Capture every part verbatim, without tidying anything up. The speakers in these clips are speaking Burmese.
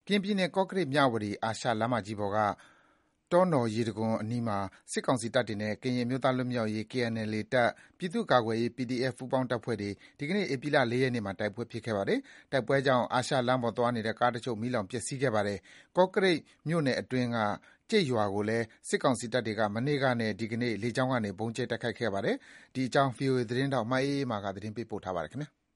ကရင်ပြည်နယ်ကော့ကရိတ်-မြဝတီအာရှလမ်းမကြီးပေါ်ကတောနော်ရေတံခွန်အနီးမှာစစ်ကောင်စီတပ်တွေနဲ့ကရင်အမျိုးသားလွတ်မြောက်ရေး K N L A တပ်၊ ပြည်သူ့ကာကွယ်ရေး P D F ပူးပေါင်းတပ်ဖွဲ့တွေဒီကနေ့ဧပြီလ ၄ ရက်နေ့မှာတိုက်ပွဲဖြစ်ခဲ့ပါတယ်။တိုက်ပွဲကြောင့်အာရှလမ်းပေါ်သွားနေတဲ့ကားတချို့မီးလောင်ပျက်စီးခဲ့ပါတယ်။ကော့ကရိတ်မြို့နယ်အတွင်းကကြိတ်ရွာကိုလည်းစစ်ကောင်စီတပ်တွေကမနေ့ကနဲ့ဒီကနေ့လေကြောင်းကနေဗုံးကြဲတိုက်ခိုက်ခဲ့ပါတယ်။ဒီအကြောင်း ဗွီအိုအေသတင်းထောက်မအေးအေးမာကသတင်းပေးပို့ထားပါတယ်။က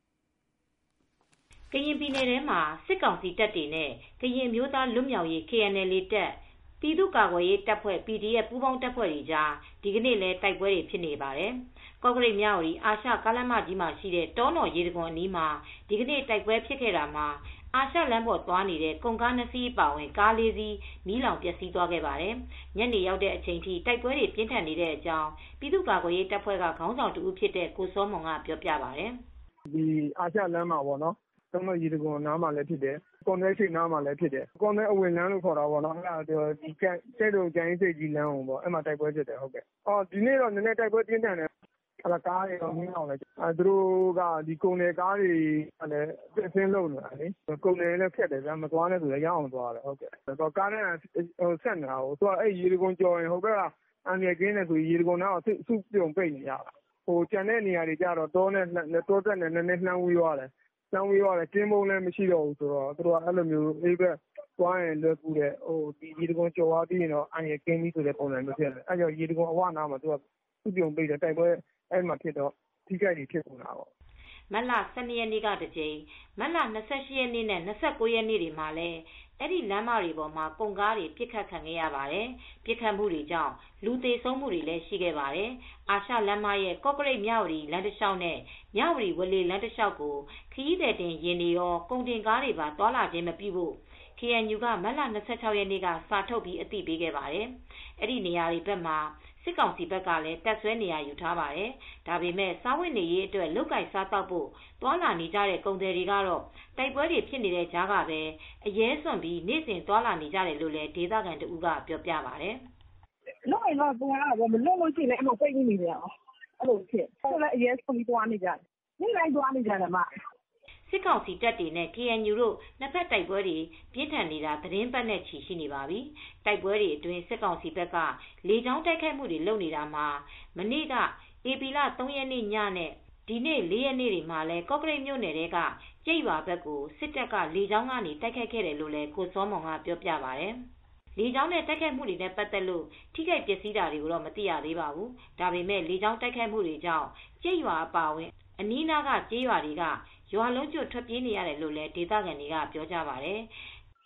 ရင်ပြည်နယ်ထဲမှာစစ်ကောင်စီတပ်တွေနဲ့ကရင်အမျိုးသားလွတ်မြောက်ရေး K N L A တပ်၊ ပြည်သူ့ကာကွယ်ရေးတပ်ဖွဲ့ P D F ပူးပေါင်းတပ်ဖွဲ့တွေကြားဒီကနေ့လည်းတိုက်ပွဲတွေဖြစ်နေပါတယ်။ကော့ကရိတ်-မြဝတီအာရှကားလမ်းမကြီးမှာရှိတဲ့တောနော်ရေတံခွန်အနီးမှာဒီကနေ့တိုက်ပွဲဖြစ်ခဲ့တာမှာအာရှလမ်းပေါ်သွားနေတဲ့ကုန်ကားနှစ်စီးအပါအဝင်ကားလေးစီးမီးလောင်ပျက်စီးသွားခဲ့ပါတယ်။ညနေရောက်တဲ့အချိန်ထိတိုက်ပွဲတွေပြင်းထန်နေတဲ့အကြောင်းပြည်သူ့ကာကွယ်ရေးတပ်ဖွဲ့ကခေါင်းဆောင်တဦးဖြစ်တဲ့ကိုစောမွန်ကပြောပြပါတယ်။ဒီအာရှလမ်းမှာပေါ့နော်တောနော်ရေတံခွန်နားမှာလည်းဖြစ်တယ်။ကော်နယ်ရှိနားမှာလည်းဖြစ်တယ်။ကော်နယ်အဝင်လမ်းလို့ခေါ်တာပေါ့နော်။အဲဒါဒီကဲတုံကျိုင်းစိတ်ကြီးလမ်းကိုပေါ့အဲမှာတိုက်ပွဲဖြစ်တယ်ဟုတ်ကဲ့။အော်ဒီနေ့တော့နည်းနည်းတိုက်ပွဲပြင်းထန်တယ်။အဲဒါကားတွေတော့မီးလောင်တယ်။အဲသူတို့ကဒီကုန်နယ်ကားတွေလည်းအစ်စင်းလုံးနေတာလေ။ကုန်နယ်လည်းဖြတ်တယ်ဗျာမသွားနဲ့ဆိုလည်းရအောင်သွားတယ်ဟုတ်ကဲ့။တော့ကားနဲ့ဆက်နေတာဟိုသူကအဲရေတံခွန်ကြော်ရင်ဟုတ်ကဲ့လားအန်ရကင်းနေဆိုရေတံခွန်တော့စုပြုံပိတ်နေရတာ။ဟိုကျန်တဲ့နေရာတွေကြတော့တောနဲ့တောတက်နဲ့နည်းနည်းနှမ်းဝေးသွားတယ်။နှမ်းဝေးသွားတယ်ကင်းမုံလည်းမရှိတော့ဘူးဆိုတော့သူတို့ကအဲ့လိုမျိုးအေးဘက်သွားရင်လွယ်ကူတယ်ဟိုဒီရေတံခွန်ကြော်သွားပြီးရင်တော့အန်ရကင်းပြီးဆိုတဲ့ပုံစံမျိုးဖြစ်တယ်။အဲကြောင့်ရေတံခွန်အဝနာမှာသူကစုပြုံပိတ်တယ်တိုက်ပွဲအဲ့မှာဖြစ်တော့ထိခိုက်တွေဖြစ်ကုန်တာပေါ့မတ်လ ၁၂ ရက်နေ့ကတစ်ကြိမ်မတ်လ ၂၈ ရက်နေ့နဲ့ ၂၉ ရက်နေ့တွေမှာလည်းအဲ့ဒီလမ်းမတွေပေါ်မှာကုန်ကားတွေပစ်ခတ်ခံခဲ့ရပါတယ်။ပစ်ခတ်မှုတွေကြောင့်လူသေဆုံးမှုတွေလည်းရှိခဲ့ပါတယ်။အာရှလမ်းမရဲ့ကော့ကရိတ်မြဝတီလမ်းတစ်လျှောက်နဲ့မြဝတီဝေါလေလမ်းတစ်လျှောက်ကိုခရီးသည်တင်ယာဉ်တွေရောကုန်တင်ကားတွေပါသွားလာခြင်းမပြုဖို့ K N U ကမတ်လ ၂၆ ရက်နေ့ကစာထုတ်ပြီးအသိပေးခဲ့ပါတယ်။အဲ့ဒီနေရာတွေဘက်မှာစစ်ကောင်စီဘက်ကလည်းတပ်ဆွဲနေရာယူထားပါတယ်။ဒါပေမဲ့စားဝတ်နေရေးအတွက်လုတ်ကင်စားတောက်ဖို့သွာလာနေကြတဲ့ကုန်သည်တွေကတော့တိုက်ပွဲတွေဖြစ်နေတဲ့ကြားကပဲအရဲစွန့်ပြီးနေ့စဉ်သွာလာနေကြတယ်လို့လည်းဒေသခံတဦးကပြောပြပါတယ်။လုတ်ရင်တော့သွားတာပေါ့မလုတ်လို့ရှိရင်လည်းအမှပိတ်နေတယ်။အဲ့လိုဖြစ်။ဆိုလည်းအရဲစွန့်ပြီးသွားနေကြတယ်။နေ့တိုင်းသွားနေကြတယ်မ။စစ်ကောင်စီတပ်တွေနဲ့ K N U တို့နှစ်ဖက်တိုက်ပွဲတွေပြင်းထန်နေတာသတင်းပတ်နဲ့ချီရှိနေပါပြီ။တိုက်ပွဲတွေအတွင်းစစ်ကောင်စီဘက်ကလေကြောင်းတိုက်ခိုက်မှုတွေလုပ်နေတာမှာမနေ့ကဧပြီလ ၃ ရက်နေ့ညနဲ့ဒီနေ့ ၄ ရက်နေ့တွေမှာလည်းကော့ကရိတ်မြို့နယ်ထဲကကြိတ်ရွာဘက်ကိုစစ်တပ်ကလေကြောင်းကနေတိုက်ခိုက်ခဲ့တယ်လို့လည်းကိုစောမွန်ကပြောပြပါတယ်။လေကြောင်းနဲ့တိုက်ခိုက်မှုတွေနဲ့ပတ်သက်လို့ထိခိုက်ပျက်စီးတာတွေကိုတော့မသိရသေးပါဘူး။ဒါပေမဲ့လေကြောင်းတိုက်ခိုက်မှုတွေကြောင့်ကြိတ်ရွာအပါအဝင်အနီးနားကကျေးရွာတွေကရွာလုံးကျွတ်ထွက်ပြေးနေရတယ်လို့လည်းဒေသခံတွေကပြောကြပါတယ်